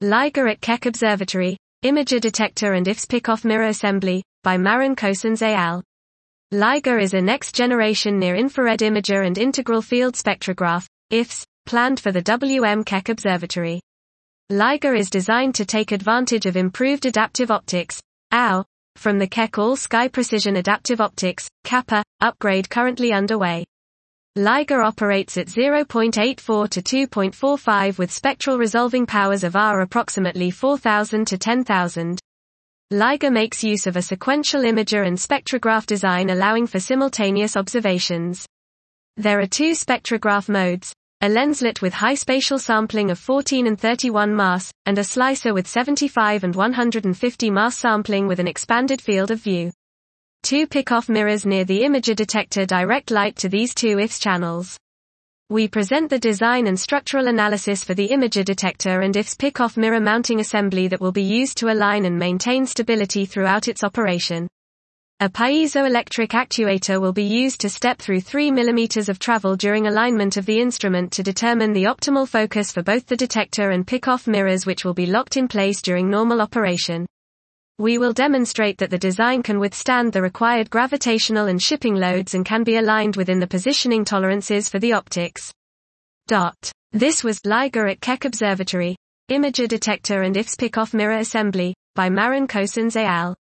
LIGO at Keck Observatory, Imager Detector and IFS Pickoff Mirror Assembly, by Marin Cossens et al. LIGO is a next-generation near-infrared imager and integral field spectrograph, IFS, planned for the WM Keck Observatory. LIGO is designed to take advantage of improved adaptive optics, AO, from the Keck All-Sky Precision Adaptive Optics, KAPA, upgrade currently underway. LIGO operates at 0.84 to 2.45 with spectral resolving powers of R approximately 4,000 to 10,000. LIGO makes use of a sequential imager and spectrograph design allowing for simultaneous observations. There are two spectrograph modes, a lenslet with high spatial sampling of 14 and 31 mas, and a slicer with 75 and 150 mas sampling with an expanded field of view. Two Pickoff mirrors near the imager detector direct light to these two IFS channels. We present the design and structural analysis for the imager detector and IFS Pickoff mirror mounting assembly that will be used to align and maintain stability throughout its operation. A piezoelectric actuator will be used to step through 3 mm of travel during alignment of the instrument to determine the optimal focus for both the detector and Pickoff mirrors, which will be locked in place during normal operation. We will demonstrate that the design can withstand the required gravitational and shipping loads and can be aligned within the positioning tolerances for the optics. This was LIGO at Keck Observatory, Imager Detector and IFS Pickoff Mirror Assembly, by Marin Cossens et al.